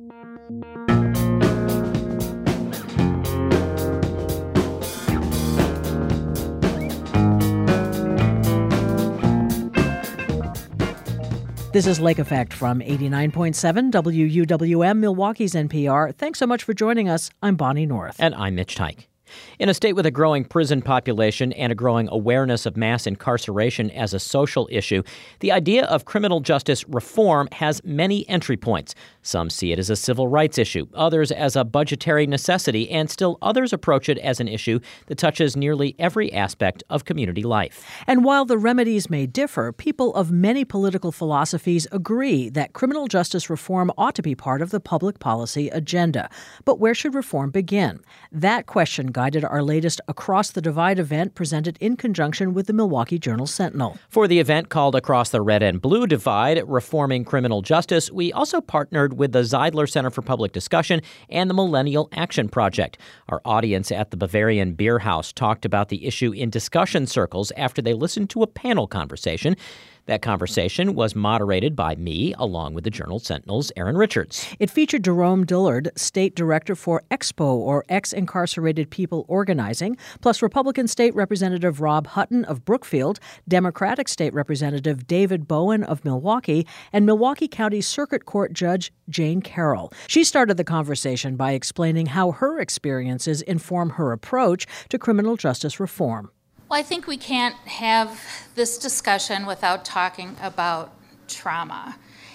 This is Lake Effect from 89.7 WUWM, Milwaukee's NPR. Thanks so much for joining us. I'm Bonnie North. And I'm Mitch Teich. In a state with a growing prison population and a growing awareness of mass incarceration as a social issue, the idea of criminal justice reform has many entry points. Some see it as a civil rights issue, others as a budgetary necessity, and still others approach it as an issue that touches nearly every aspect of community life. And while the remedies may differ, people of many political philosophies agree that criminal justice reform ought to be part of the public policy agenda. But where should reform begin? That question guided our latest Across the Divide event presented in conjunction with the Milwaukee Journal-Sentinel. For the event called Across the Red and Blue Divide, Reforming Criminal Justice, we also partnered with the Zeidler Center for Public Discussion and the Millennial Action Project. Our audience at the Bavarian Beer House talked about the issue in discussion circles after they listened to a panel conversation. That conversation was moderated by me, along with the Journal-Sentinel's Aaron Richards. It featured Jerome Dillard, State Director for EXPO, or Ex-Incarcerated People Organizing, plus Republican State Representative Rob Hutton of Brookfield, Democratic State Representative David Bowen of Milwaukee, and Milwaukee County Circuit Court Judge Jane Carroll. She started the conversation by explaining how her experiences inform her approach to criminal justice reform. Well, I think we can't have this discussion without talking about trauma.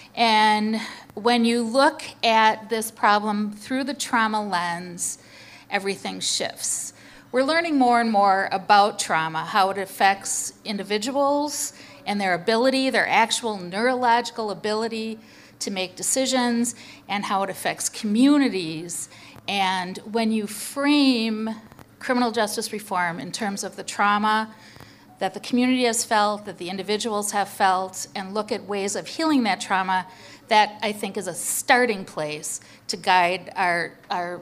And when you look at this problem through the trauma lens, everything shifts. We're learning more and more about trauma, how it affects individuals and their ability, their actual neurological ability to make decisions, and how it affects communities. And when you frame criminal justice reform in terms of the trauma that the community has felt, that the individuals have felt, and look at ways of healing that trauma, that I think is a starting place to guide our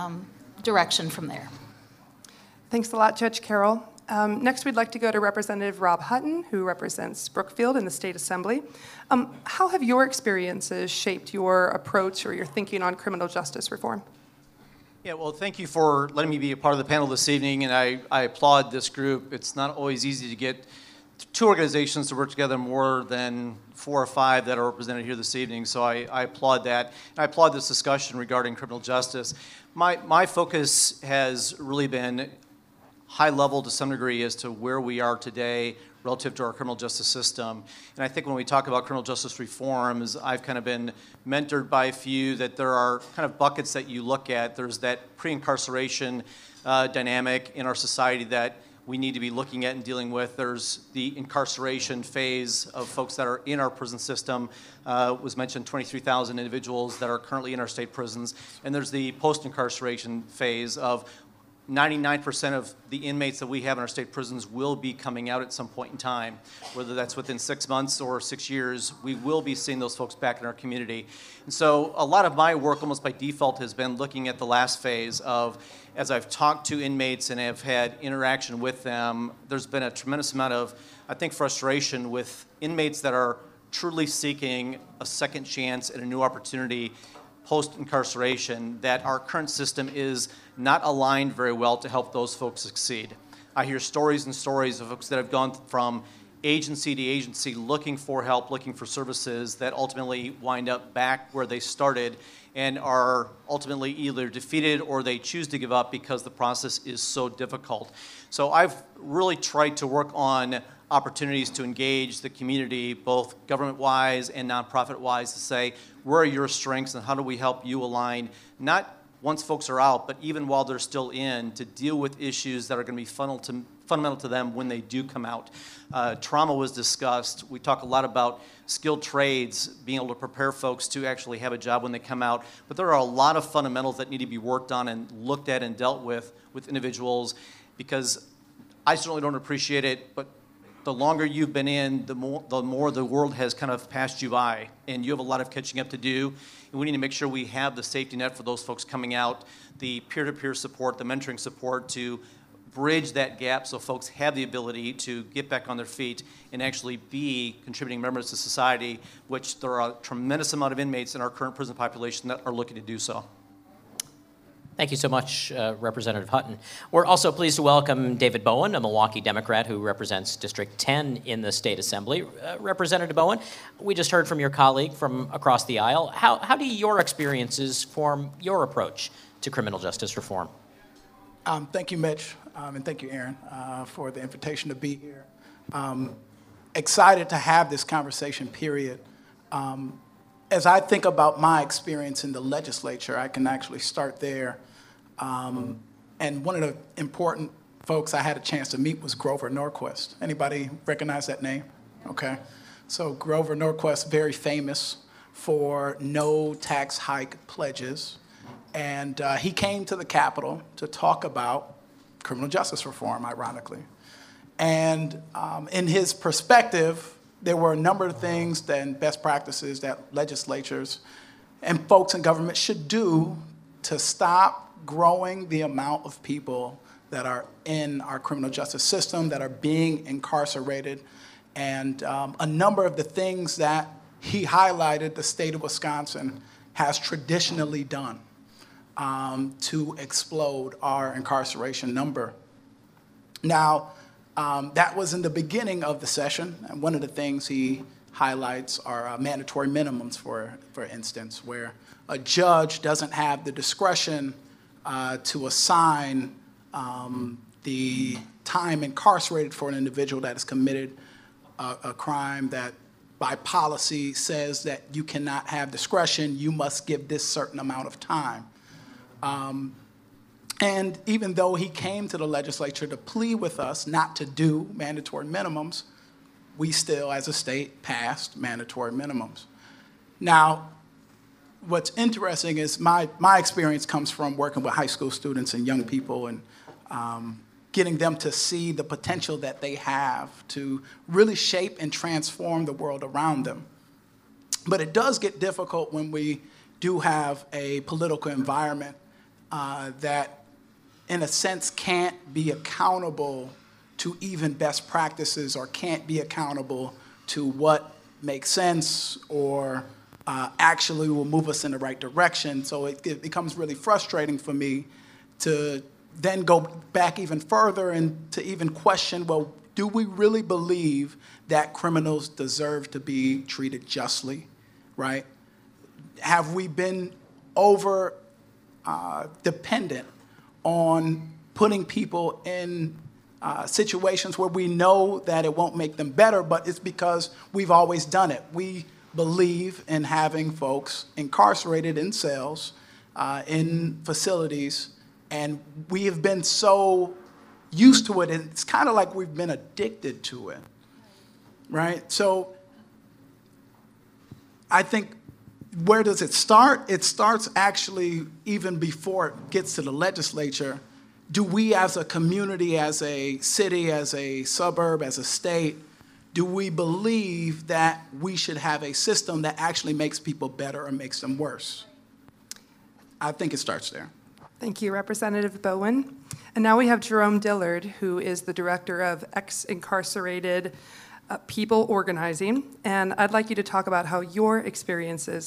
direction from there. Thanks a lot, Judge Carroll. Next, we'd like to go to Representative Rob Hutton, who represents Brookfield in the State Assembly. How have your experiences shaped your approach or your thinking on criminal justice reform? Yeah, well, thank you for letting me be a part of the panel this evening, and I applaud this group. It's not always easy to get two organizations to work together, more than 4 or 5 that are represented here this evening, so I applaud that. And I applaud this discussion regarding criminal justice. My focus has really been high level to some degree as to where we are today relative to our criminal justice system. And I think when we talk about criminal justice reforms, I've kind of been mentored by a few that there are kind of buckets that you look at. There's that pre-incarceration dynamic in our society that we need to be looking at and dealing with. There's the incarceration phase of folks that are in our prison system. Was mentioned 23,000 individuals that are currently in our state prisons. And there's the post-incarceration phase of 99% of the inmates that we have in our state prisons will be coming out at some point in time. Whether that's within 6 months or 6 years, we will be seeing those folks back in our community. And so a lot of my work, almost by default, has been looking at the last phase of, as I've talked to inmates and have had interaction with them, there's been a tremendous amount of, I think, frustration with inmates that are truly seeking a second chance and a new opportunity post-incarceration, that our current system is not aligned very well to help those folks succeed. I hear stories and stories of folks that have gone from agency to agency looking for help, looking for services, that ultimately wind up back where they started and are ultimately either defeated or they choose to give up because the process is so difficult. So I've really tried to work on opportunities to engage the community, both government-wise and nonprofit-wise, to say, where are your strengths and how do we help you align, not once folks are out, but even while they're still in, to deal with issues that are going to be fundamental to them when they do come out. Trauma was discussed. We talk a lot about skilled trades, being able to prepare folks to actually have a job when they come out, but there are a lot of fundamentals that need to be worked on and looked at and dealt with individuals, because I certainly don't appreciate it, but the longer you've been in, the more the world has kind of passed you by, and you have a lot of catching up to do. And we need to make sure we have the safety net for those folks coming out, the peer-to-peer support, the mentoring support to bridge that gap so folks have the ability to get back on their feet and actually be contributing members to society, which there are a tremendous amount of inmates in our current prison population that are looking to do so. Thank you so much, Representative Hutton. We're also pleased to welcome David Bowen, a Milwaukee Democrat who represents District 10 in the State Assembly. Representative Bowen, we just heard from your colleague from across the aisle. How do your experiences form your approach to criminal justice reform? Thank you, Mitch, and thank you, Aaron, for the invitation to be here. Excited to have this conversation, period. As I think about my experience in the legislature, I can actually start there. And one of the important folks I had a chance to meet was Grover Norquist. Anybody recognize that name? Okay. So Grover Norquist, very famous for no tax hike pledges. And he came to the Capitol to talk about criminal justice reform, ironically. And in his perspective, there were a number of things and best practices that legislatures and folks in government should do to stop growing the amount of people that are in our criminal justice system, that are being incarcerated. And a number of the things that he highlighted the state of Wisconsin has traditionally done to explode our incarceration number. Now, that was in the beginning of the session, and one of the things he highlights are mandatory minimums, for instance, where a judge doesn't have the discretion to assign the time incarcerated for an individual that has committed a crime that by policy says that you cannot have discretion, you must give this certain amount of time. And even though he came to the legislature to plead with us not to do mandatory minimums, we still, as a state, passed mandatory minimums. Now, what's interesting is my experience comes from working with high school students and young people and getting them to see the potential that they have to really shape and transform the world around them. But it does get difficult when we do have a political environment that, in a sense, can't be accountable to even best practices or can't be accountable to what makes sense or actually will move us in the right direction. So it becomes really frustrating for me to then go back even further and to even question, well, do we really believe that criminals deserve to be treated justly, right? Have we been over dependent on putting people in situations where we know that it won't make them better, but it's because we've always done it. We believe in having folks incarcerated in cells, in facilities, and we have been so used to it, and it's kind of like we've been addicted to it, right? So I think, where does it start? It starts actually even before it gets to the legislature. Do we as a community, as a city, as a suburb, as a state, do we believe that we should have a system that actually makes people better or makes them worse? I think it starts there. Thank you, Representative Bowen. And now we have Jerome Dillard, who is the Director of Ex-Incarcerated People Organizing. And I'd like you to talk about how your experiences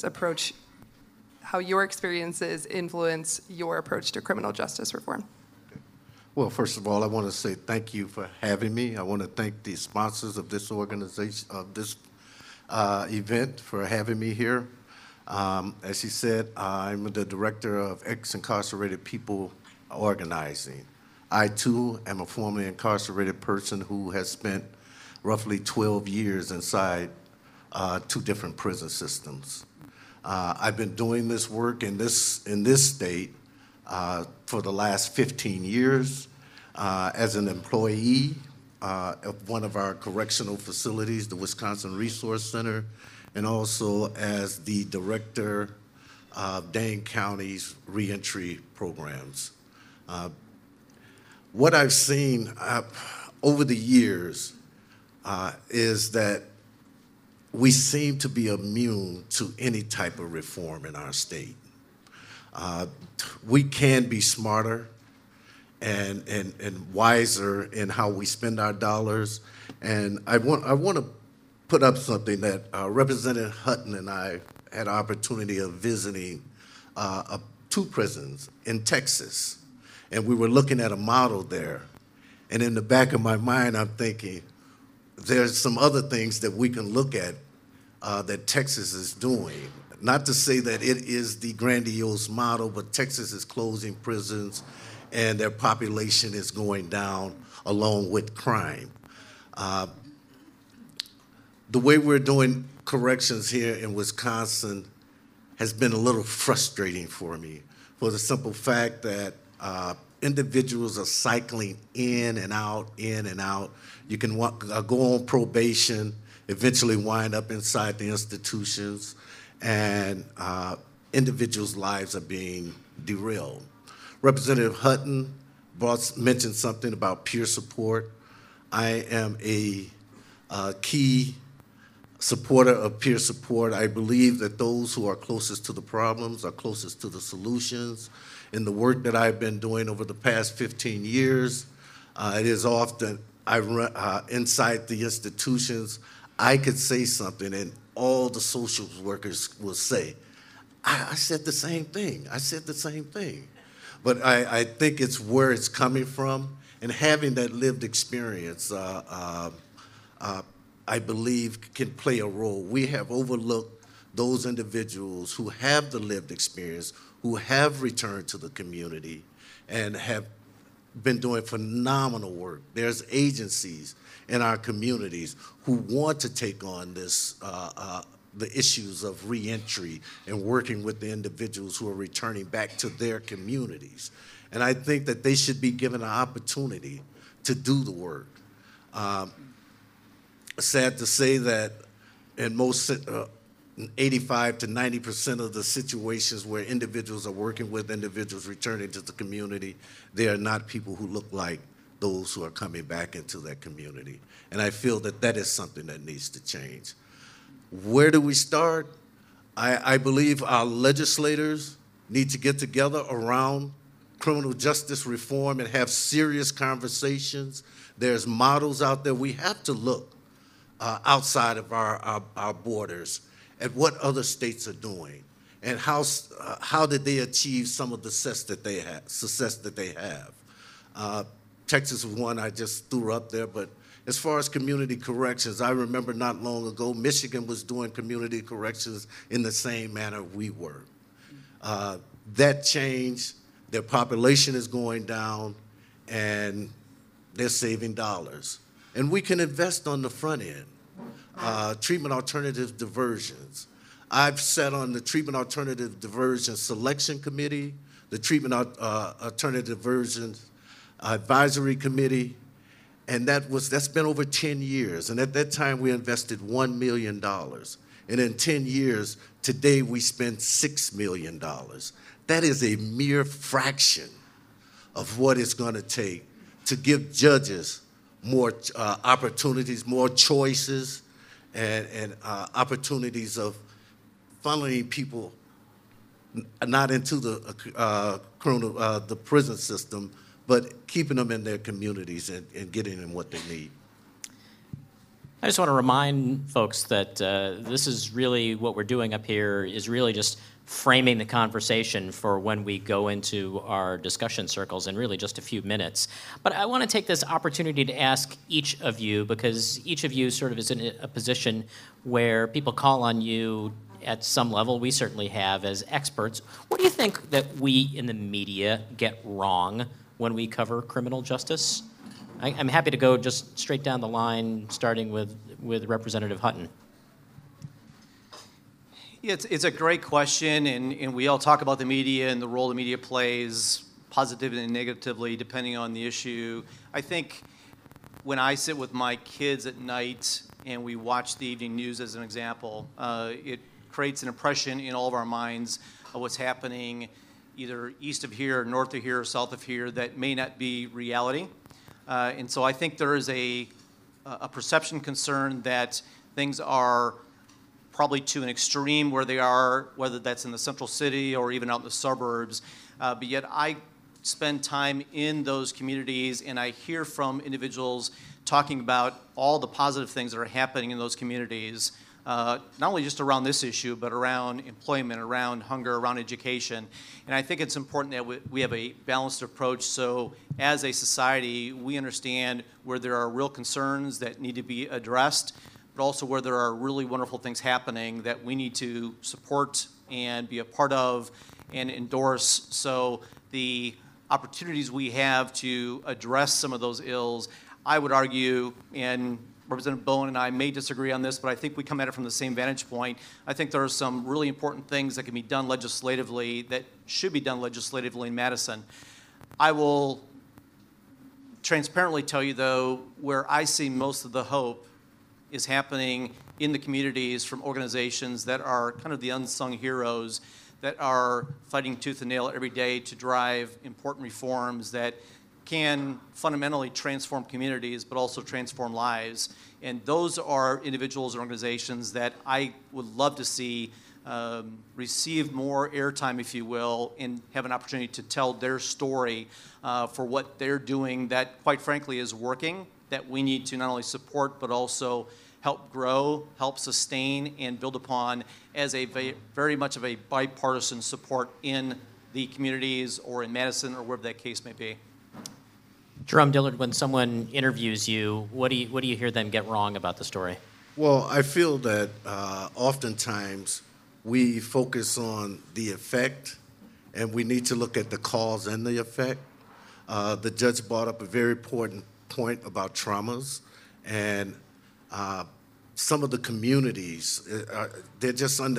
influence your approach to criminal justice reform. Well, first of all, I want to say thank you for having me. I want to thank the sponsors of this organization, of this event, for having me here. As he said, I'm the Director of Ex-Incarcerated People Organizing. I, too, am a formerly incarcerated person who has spent roughly 12 years inside 2 different prison systems. I've been doing this work in this state for the last 15 years as an employee of one of our correctional facilities, the Wisconsin Resource Center, and also as the director of Dane County's reentry programs. What I've seen over the years is that we seem to be immune to any type of reform in our state. We can be smarter, and wiser in how we spend our dollars. And I want to put up something that Representative Hutton and I had an opportunity of visiting two prisons in Texas, and we were looking at a model there. And in the back of my mind, I'm thinking, there's some other things that we can look at that Texas is doing. Not to say that it is the grandiose model, but Texas is closing prisons and their population is going down along with crime. The way we're doing corrections here in Wisconsin has been a little frustrating for me, for the simple fact that individuals are cycling in and out, in and out. You can go on probation, eventually wind up inside the institutions, and individuals' lives are being derailed. Representative Hutton mentioned something about peer support. I am a key supporter of peer support. I believe that those who are closest to the problems are closest to the solutions. In the work that I've been doing over the past 15 years, it is often inside the institutions, I could say something and all the social workers will say, I said the same thing. I said the same thing. But I think it's where it's coming from, and having that lived experience, I believe, can play a role. We have overlooked those individuals who have the lived experience, who have returned to the community, and have been doing phenomenal work. There's agencies in our communities who want to take on this, the issues of reentry and working with the individuals who are returning back to their communities. And I think that they should be given an opportunity to do the work. Sad to say that in most 85 to 90% of the situations where individuals are working with individuals returning to the community, they are not people who look like those who are coming back into that community. And I feel that that is something that needs to change. Where do we start? I believe our legislators need to get together around criminal justice reform and have serious conversations. There's models out there. We have to look outside of our borders at what other states are doing and how did they achieve some of the success that they have. Texas was one I just threw up there, but as far as community corrections, I remember not long ago, Michigan was doing community corrections in the same manner we were. That changed, their population is going down, and they're saving dollars. And we can invest on the front end. Treatment alternative diversions. I've sat on the Treatment Alternative Diversion Selection Committee, the Treatment Alternative Diversions Advisory Committee, and that's been over 10 years. And at that time, we invested $1 million. And in 10 years, today we spend $6 million. That is a mere fraction of what it's going to take to give judges more opportunities, more choices, and opportunities of funneling people not into the prison system, but keeping them in their communities and getting them what they need. I just want to remind folks that this is really what we're doing up here is really just framing the conversation for when we go into our discussion circles in really just a few minutes. But I want to take this opportunity to ask each of you, because each of you sort of is in a position where people call on you at some level, we certainly have as experts. What do you think that we in the media get wrong when we cover criminal justice? I'm happy to go just straight down the line, starting with Representative Hutton. Yeah, it's a great question, and we all talk about the media and the role the media plays, positively and negatively, depending on the issue. I think when I sit with my kids at night and we watch the evening news as an example, it creates an impression in all of our minds of what's happening either east of here, north of here, or south of here that may not be reality. And so I think there is a perception concern that things are probably to an extreme where they are, whether that's in the central city or even out in the suburbs. But yet I spend time in those communities and I hear from individuals talking about all the positive things that are happening in those communities, not only just around this issue, but around employment, around hunger, around education. And I think it's important that we have a balanced approach so as a society we understand where there are real concerns that need to be addressed, but also where there are really wonderful things happening that we need to support and be a part of and endorse. So the opportunities we have to address some of those ills, I would argue, and Representative Bowen and I may disagree on this, but I think we come at it from the same vantage point. I think there are some really important things that can be done legislatively that should be done legislatively in Madison. I will transparently tell you, though, where I see most of the hope is happening in the communities from organizations that are kind of the unsung heroes that are fighting tooth and nail every day to drive important reforms that can fundamentally transform communities but also transform lives. And those are individuals and organizations that I would love to see receive more airtime, if you will, and have an opportunity to tell their story for what they're doing that, quite frankly, is working, that we need to not only support but also help grow, help sustain, and build upon as a very much of a bipartisan support in the communities or in Madison or wherever that case may be. Jerome Dillard, when someone interviews you, what do you hear them get wrong about the story? Well, I feel that oftentimes we focus on the effect, and we need to look at the cause and the effect. The judge brought up a very important point about traumas, and some of the communities, they're just under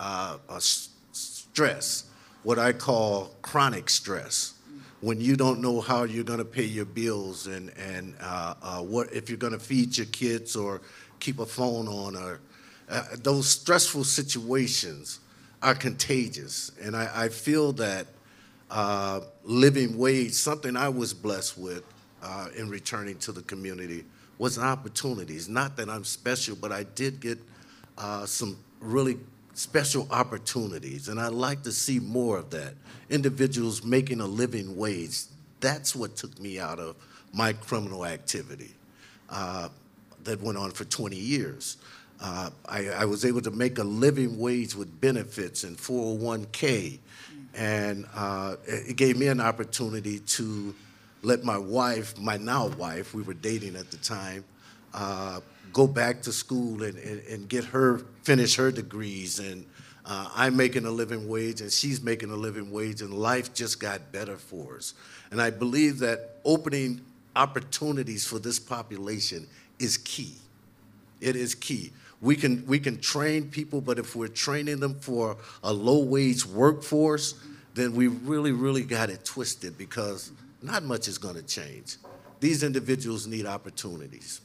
stress, what I call chronic stress. When you don't know how you're going to pay your bills and what if you're going to feed your kids or keep a phone on, or those stressful situations are contagious. And I feel that living wage, something I was blessed with in returning to the community, was opportunities. Not that I'm special, but I did get some really special opportunities, and I'd like to see more of that. Individuals making a living wage, that's what took me out of my criminal activity that went on for 20 years. I was able to make a living wage with benefits and 401k, and it gave me an opportunity to let my wife, my now wife, we were dating at the time, go back to school and get her, finish her degrees, and I'm making a living wage and she's making a living wage, and life just got better for us. And I believe that opening opportunities for this population is key. It is key. We can train people, but if we're training them for a low-wage workforce, then we really, really got it twisted, because not much is going to change. These individuals need opportunities.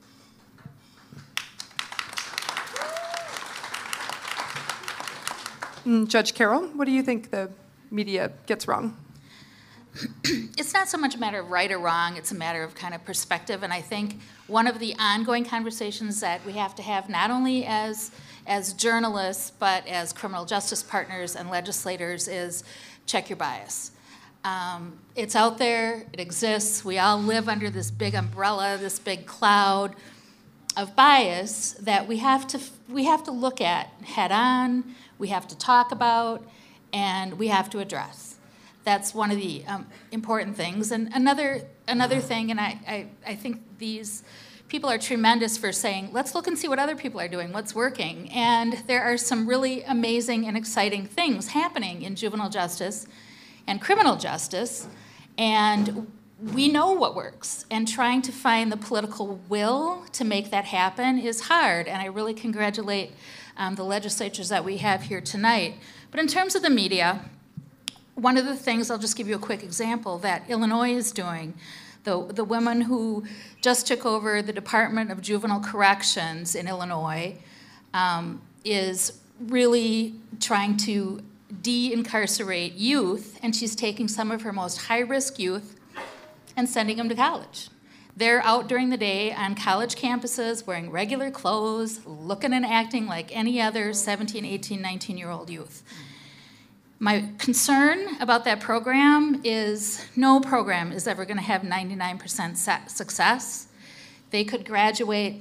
Judge Carroll, what do you think the media gets wrong? It's not so much a matter of right or wrong, it's a matter of kind of perspective. And I think one of the ongoing conversations that we have to have, not only as journalists, but as criminal justice partners and legislators, is check your bias. It's out there, it exists, we all live under this big umbrella, this big cloud of bias that we have to look at head on, we have to talk about, and we have to address. That's one of the important things. And another thing, and I think these people are tremendous for saying, let's look and see what other people are doing, what's working. And there are some really amazing and exciting things happening in juvenile justice and criminal justice, and we know what works. And trying to find the political will to make that happen is hard, and I really congratulate the legislatures that we have here tonight. But in terms of the media, one of the things, I'll just give you a quick example, that Illinois is doing, the woman who just took over the Department of Juvenile Corrections in Illinois is really trying to de-incarcerate youth, and she's taking some of her most high-risk youth and sending them to college. They're out during the day on college campuses wearing regular clothes, looking and acting like any other 17, 18, 19-year-old youth. My concern about that program is no program is ever going to have 99% success. They could graduate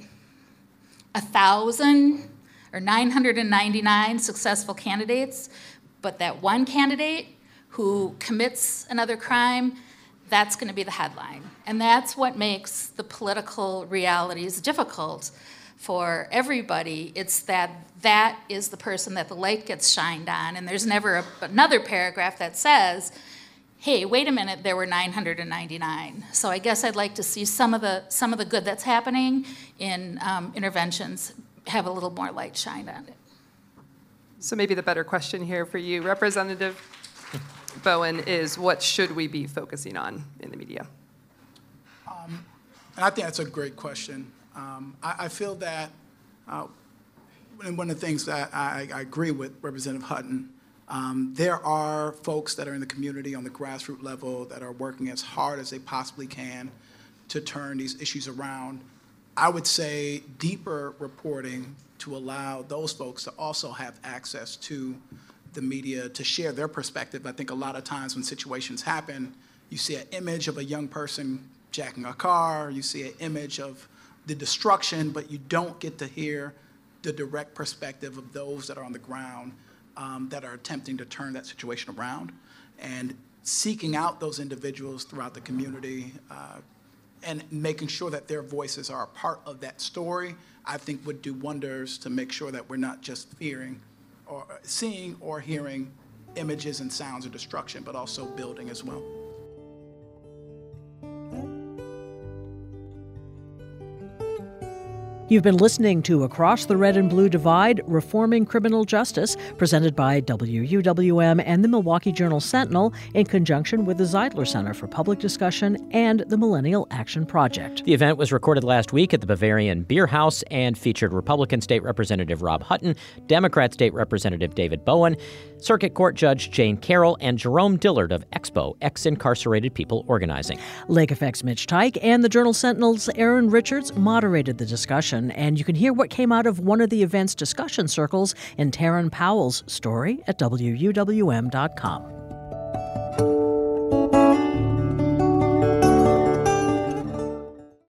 1,000 or 999 successful candidates, but that one candidate who commits another crime, that's going to be the headline. And that's what makes the political realities difficult for everybody. It's that is the person that the light gets shined on, and there's never another paragraph that says, hey, wait a minute, there were 999. So I guess I'd like to see some of the good that's happening in interventions have a little more light shined on it. So maybe the better question here for you, Representative Bowen, is what should we be focusing on in the media? And I think that's a great question. I feel that one of the things that I agree with Representative Hutton, there are folks that are in the community on the grassroots level that are working as hard as they possibly can to turn these issues around. I would say deeper reporting to allow those folks to also have access to the media to share their perspective. I think a lot of times when situations happen, you see an image of a young person jacking a car, you see an image of the destruction, but you don't get to hear the direct perspective of those that are on the ground that are attempting to turn that situation around. And seeking out those individuals throughout the community and making sure that their voices are a part of that story, I think would do wonders to make sure that we're not just fearing or seeing or hearing images and sounds of destruction, but also building as well. You've been listening to Across the Red and Blue Divide, Reforming Criminal Justice, presented by WUWM and the Milwaukee Journal-Sentinel in conjunction with the Zeidler Center for Public Discussion and the Millennial Action Project. The event was recorded last week at the Bavarian Beer House and featured Republican State Representative Rob Hutton, Democrat State Representative David Bowen, Circuit Court Judge Jane Carroll, and Jerome Dillard of Expo, Ex-Incarcerated People Organizing. Lake Effect's Mitch Teich and the Journal-Sentinel's Aaron Richards moderated the discussion, and you can hear what came out of one of the event's discussion circles in Taryn Powell's story at WUWM.com.